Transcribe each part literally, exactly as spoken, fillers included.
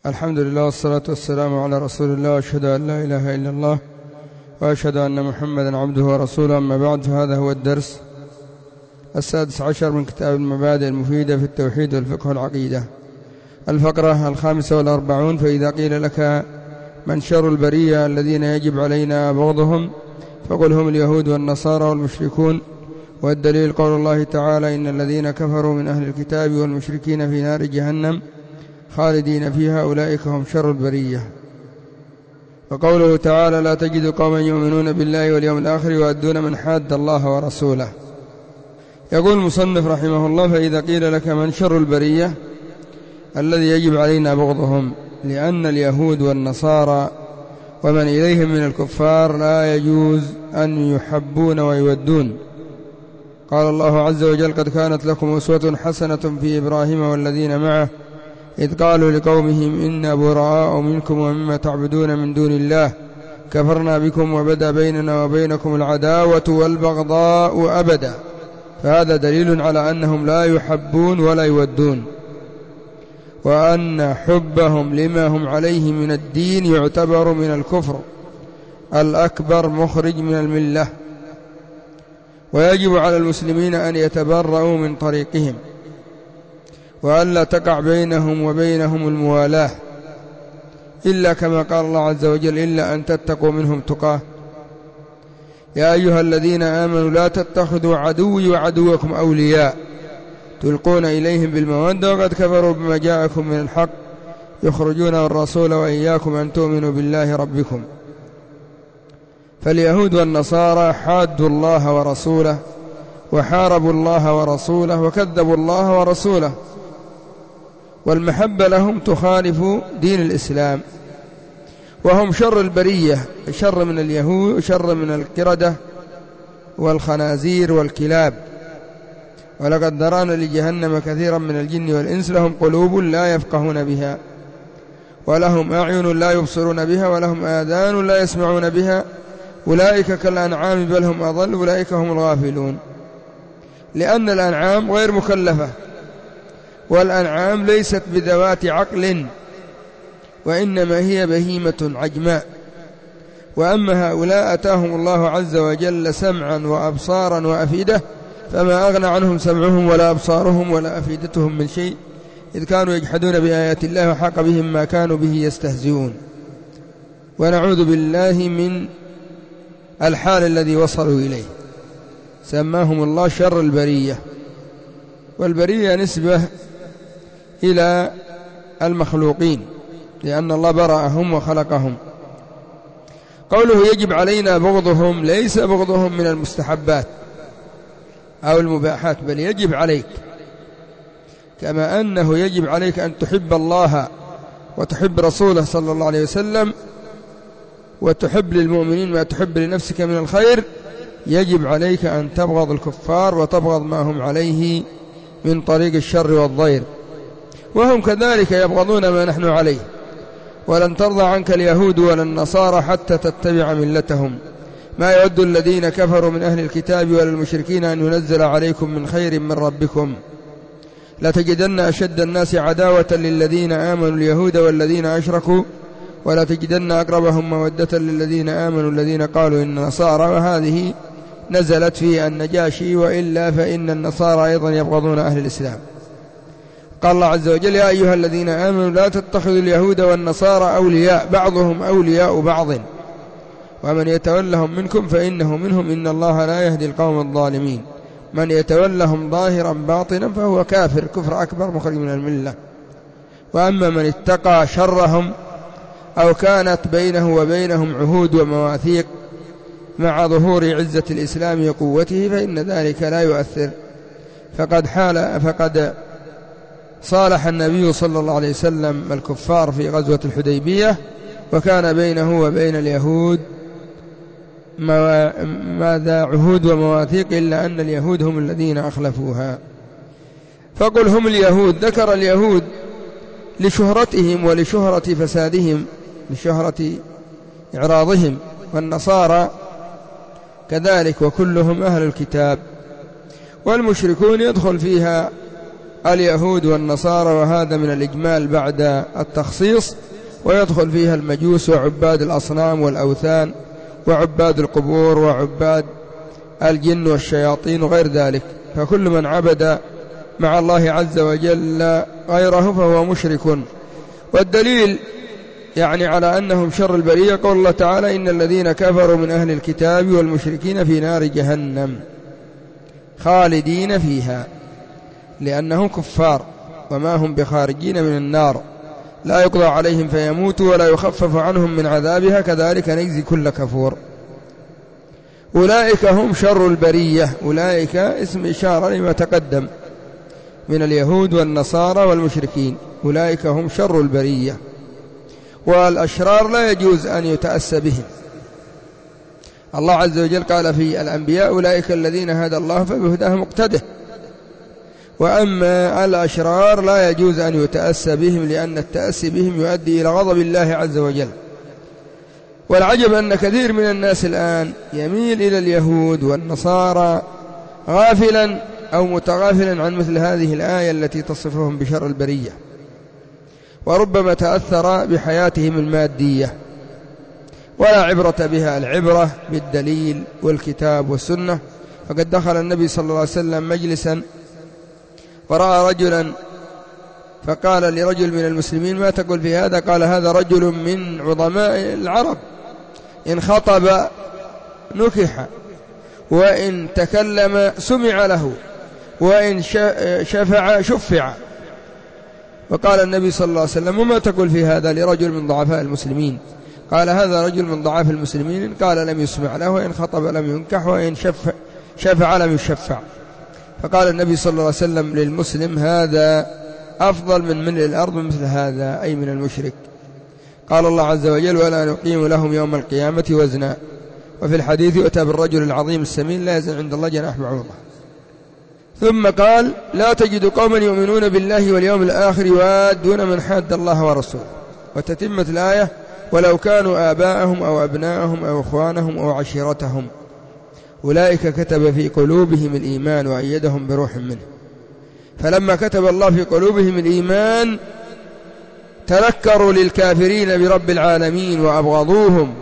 الحمد لله والصلاة والسلام على رسول الله، وأشهد أن لا إله إلا الله وأشهد أن محمدا عبده ورسوله. أما بعد، فهذا هو الدرس السادس عشر من كتاب المبادئ المفيدة في التوحيد والفقه والعقيدة، الفقرة الخامسة والأربعون. فإذا قيل لك من شر البرية الذين يجب علينا بغضهم فقل هم اليهود والنصارى والمشركون. والدليل قول الله تعالى: إن الذين كفروا من أهل الكتاب والمشركين في نار جهنم خالدين فيها أولئك هم شر البرية. وقوله تعالى: لا تجد قوما يؤمنون بالله واليوم الآخر يؤدون من حاد الله ورسوله. يقول المصنف رحمه الله: فإذا قيل لك من شر البرية الذي يجب علينا بغضهم، لأن اليهود والنصارى ومن إليهم من الكفار لا يجوز أن يحبون ويودون. قال الله عز وجل: قد كانت لكم أسوة حسنة في إبراهيم والذين معه إذ قالوا لقومهم إنا براء منكم ومما تعبدون من دون الله كفرنا بكم وبدا بيننا وبينكم العداوة والبغضاء أبدا. فهذا دليل على أنهم لا يحبون ولا يودون، وأن حبهم لما هم عليه من الدين يعتبر من الكفر الأكبر مخرج من الملة، ويجب على المسلمين أن يتبرؤوا من طريقهم وأن لا تقع بينهم وبينهم الموالاة، إلا كما قال الله عز وجل: إلا أن تتقوا منهم تقاه. يا أيها الذين آمنوا لا تتخذوا عدوي وعدوكم أولياء تلقون إليهم بالمودة وقد كفروا بما جاءكم من الحق يخرجون الرسول وإياكم أن تؤمنوا بالله ربكم. فاليهود والنصارى حادوا الله ورسوله وحاربوا الله ورسوله وكذبوا الله ورسوله، والمحبة لهم تخالف دين الإسلام، وهم شر البرية، شر من اليهود وشر من القردة والخنازير والكلاب. ولقد ذرأنا لجهنم كثيرا من الجن والإنس لهم قلوب لا يفقهون بها ولهم أعين لا يبصرون بها ولهم آذان لا يسمعون بها أولئك كالأنعام بل هم أضل أولئك هم الغافلون. لأن الأنعام غير مكلفة، والأنعام ليست بذوات عقل، وإنما هي بهيمة عجماء. وأما هؤلاء أتاهم الله عز وجل سمعا وأبصارا وأفئدة، فما أغنى عنهم سمعهم ولا أبصارهم ولا أفئدتهم من شيء، إذ كانوا يجحدون بآيات الله وحاق بهم ما كانوا به يستهزئون. ونعوذ بالله من الحال الذي وصلوا إليه. سماهم الله شر البرية، والبرية نسبة إلى المخلوقين لأن الله برأهم وخلقهم. قوله يجب علينا بغضهم ليس بغضهم من المستحبات أو المباحات، بل يجب عليك، كما أنه يجب عليك أن تحب الله وتحب رسوله صلى الله عليه وسلم وتحب للمؤمنين ما تحب لنفسك من الخير. يجب عليك أن تبغض الكفار وتبغض ما هم عليه من طريق الشر والضير، وهم كذلك يبغضون ما نحن عليه. ولن ترضى عنك اليهود ولا النصارى حتى تتبع ملتهم. ما يود الذين كفروا من أهل الكتاب ولا المشركين أن ينزل عليكم من خير من ربكم لتجدن أشد الناس عداوة للذين آمنوا اليهود والذين أشركوا ولا تجدن أقربهم مودة للذين آمنوا الذين قالوا إن نصارى. وهذه نزلت في النجاشي، وإلا فإن النصارى أيضا يبغضون أهل الإسلام. قال الله عز وجل: يا أيها الذين آمنوا لا تتخذوا اليهود والنصارى أولياء بعضهم أولياء بعض ومن يتولهم منكم فإنه منهم إن الله لا يهدي القوم الظالمين. من يتولهم ظاهرا باطنا فهو كافر كفر أكبر مخرج من الملة. وأما من اتقى شرهم أو كانت بينه وبينهم عهود ومواثيق مع ظهور عزة الإسلام وقوته فإن ذلك لا يؤثر. فقد حال فقد صالح النبي صلى الله عليه وسلم الكفار في غزوة الحديبية، وكان بينه وبين اليهود ماذا عهود ومواثيق، إلا أن اليهود هم الذين أخلفوها. فقل هم اليهود، ذكر اليهود لشهرتهم ولشهرة فسادهم، لشهرة إعراضهم، والنصارى كذلك وكلهم أهل الكتاب. والمشركون يدخل فيها اليهود والنصارى، وهذا من الإجمال بعد التخصيص، ويدخل فيها المجوس وعباد الأصنام والأوثان وعباد القبور وعباد الجن والشياطين وغير ذلك. فكل من عبد مع الله عز وجل غيره فهو مشرك. والدليل يعني على أنهم شر البرية قول الله تعالى: إن الذين كفروا من أهل الكتاب والمشركين في نار جهنم خالدين فيها، لأنهم كفار وما هم بخارجين من النار، لا يقضى عليهم فيموتوا ولا يخفف عنهم من عذابها كذلك نجزي كل كفور. أولئك هم شر البرية، أولئك اسم إشارة لما تقدم من اليهود والنصارى والمشركين، أولئك هم شر البرية. والأشرار لا يجوز أن يتأسى بهم. الله عز وجل قال في الأنبياء: أولئك الذين هدى الله فبهداه مقتده. وأما الأشرار لا يجوز أن يتأسى بهم، لأن التأسي بهم يؤدي إلى غضب الله عز وجل. والعجب أن كثير من الناس الآن يميل إلى اليهود والنصارى غافلا أو متغافلا عن مثل هذه الآية التي تصفهم بشر البرية، وربما تأثر بحياتهم المادية ولا عبرة بها. العبرة بالدليل والكتاب والسنة. فقد دخل النبي صلى الله عليه وسلم مجلسا فرأى رجلا فقال لرجل من المسلمين: ما تقول في هذا؟ قال: هذا رجل من عظماء العرب، إن خطب نكح، وإن تكلم سمع له، وإن شفع شفع. وقال النبي صلى الله عليه وسلم: وما تقول في هذا لرجل من ضعفاء المسلمين؟ قال: هذا رجل من ضعاف المسلمين، قال: لم يسمع له، وإن خطب لم ينكح، وإن شفع, شفع لم يشفع. فقال النبي صلى الله عليه وسلم للمسلم: هذا أفضل من ملء الأرض مثل هذا، أي من المشرك. قال الله عز وجل: ولا نقيم لهم يوم القيامة وزنا. وفي الحديث: يؤتى بالرجل العظيم السمين لا يزن عند الله جناح بعوضة. ثم قال: لا تجد قوما يؤمنون بالله واليوم الآخر يوادون من حاد الله ورسوله. وتتمت الآية: ولو كانوا آباءهم أو أبناءهم أو إخوانهم أو عشيرتهم أولئك كتب في قلوبهم الإيمان وأيدهم بروح منه. فلما كتب الله في قلوبهم الإيمان تنكروا للكافرين برب العالمين وأبغضوهم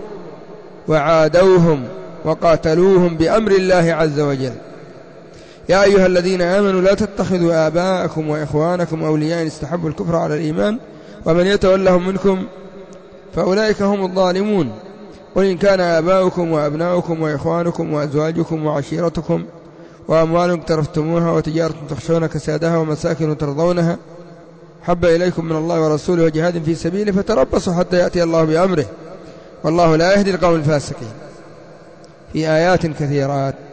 وعادوهم وقاتلوهم بأمر الله عز وجل. يا أيها الذين آمنوا لا تتخذوا آباءكم وإخوانكم أولياء إن استحبوا الكفر على الإيمان ومن يتولهم منكم فأولئك هم الظالمون. قل إن كان آباؤكم وأبناؤكم وإخوانكم وأزواجكم وعشيرتكم وأموال اقترفتموها وتجارة تخشون كسادها ومساكن ترضونها حب إليكم من الله ورسوله وجهاد في سبيله فتربصوا حتى يأتي الله بأمره والله لا يهدي القوم الفاسقين. في آيات كثيرات